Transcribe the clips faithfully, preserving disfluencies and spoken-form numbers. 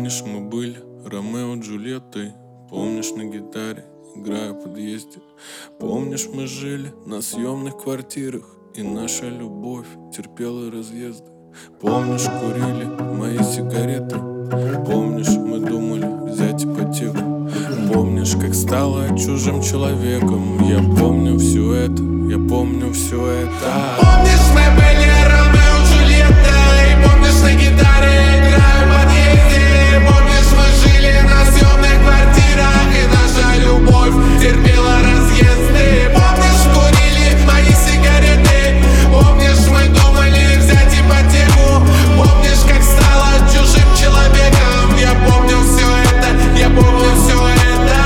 Помнишь, мы были Ромео и Джульеттой? Помнишь, на гитаре играя в подъезде? Помнишь, мы жили на съемных квартирах, и наша любовь терпела разъезды? Помнишь, курили мои сигареты? Помнишь, мы думали взять ипотеку? Помнишь, как стала чужим человеком? Я помню все это, я помню все это. Помнишь, мы были Ромео и Джульеттой? Помнишь, на гитаре играя в подъезде? Помнишь, мы жили на съемных квартирах, и наша любовь терпела разъезды? Помнишь, курили мои сигареты? Помнишь, мы думали взять ипотеку? Помнишь, как стала чужим человеком? Я помню все это, я помню все это.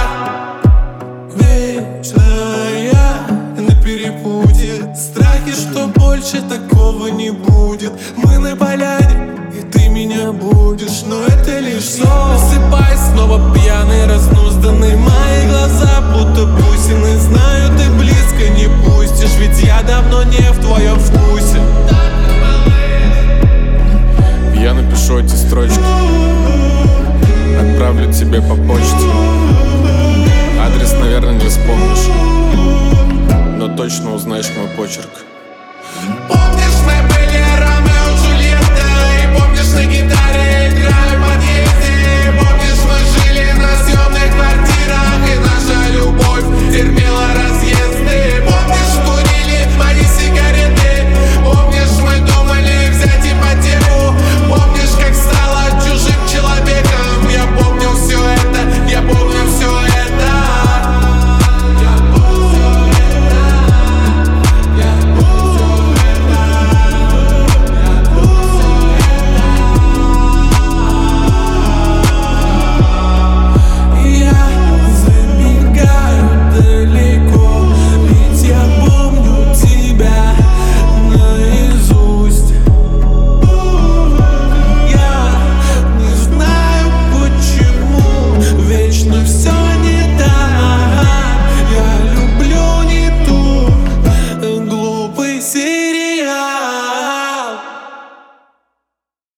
Вечная на перепутье, страхи, что больше такого не будет. Мы на поляне, и ты меня будешь, но это лишь сон. Просыпаюсь снова пьяный, разнузданный, мои глаза будто бусины. Знаю, ты близко не пустишь, ведь я давно не в твоем вкусе. Я напишу эти строчки, отправлю тебе по почте. Адрес, наверное, не вспомнишь, но точно узнаешь мой почерк.